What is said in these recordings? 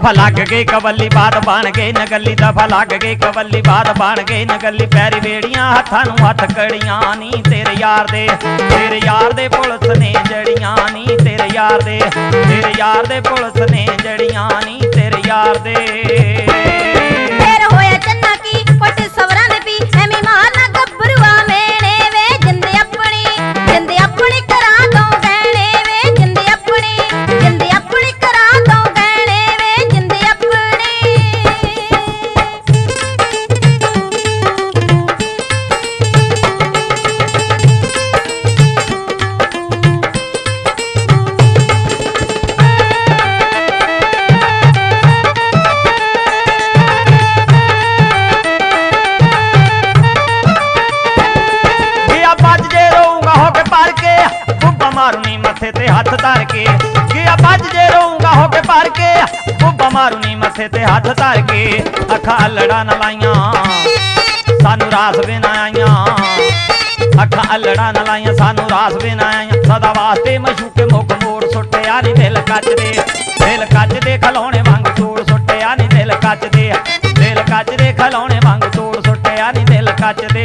दफा लग गई कवली बात बन गई नगली दफा लग गई कवली बात बन गई नगली पैरी बेड़ियां हत्थां नूं हत्थ कड़ियां नी तेरे यार दे पुलिस ने जड़ियां नी तेरे यार दे पुलिस ने जड़ियां नी तेरे यार दे फेर होया चन्ना की पट सवरां दे पी एमी मारना गब्बरुआ मेणे वे जिंदे अपनी करा दो गहने वे जिंदे अपनी करा दो गहने वे जिंदे अपनी मारूनी मथे ते हाथ धर के गया बज जे रहूंगा हो के भर के बुब्बा मारूनी मथे ते हाथ धर के अखा अल्लड़ा न लाइया सानू रास बिना आइया अखा अल्लड़ा न लाइया सानू रास बिना आइया सदा वास्ते मशूके मुख मोड़ सुट्टे यानी दिल कच दे खलौने वांग तोड़ सुट्टे यानी दिल कच दे खलौने वांग तोड़ सुट्टे यानी दिल कच दे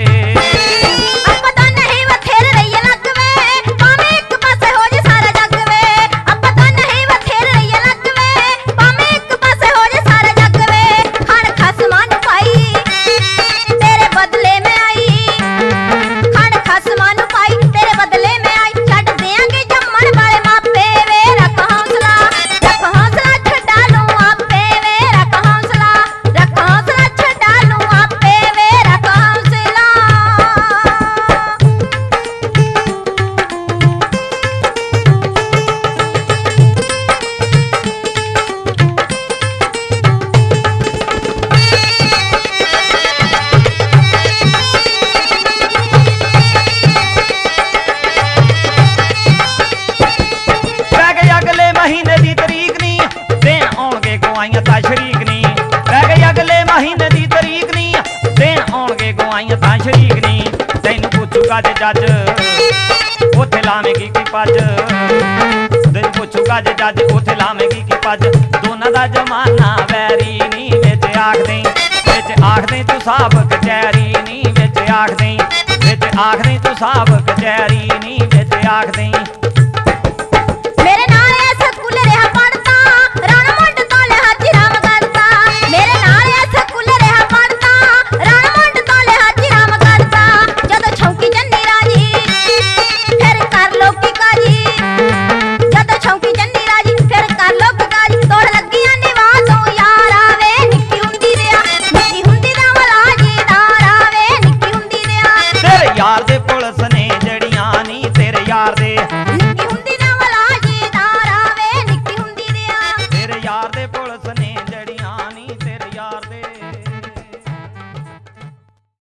महीने दी तरीक नी दिन आउणगे गवाइयां तां शरीक नी रह गई अगले महीने दी तरीक नी दिन आउणगे गवाइयां तां शरीक नी तैनू पुछूगा जे जज ओथे लावेगी की पज तैनू पुछूगा जे जज ओथे लावेगी की पज दोनां दा जमाना वैरी नी विच आख दे तू साहब कचैरी नी विच आख दे तू साहब कचैरी नी विच आख दे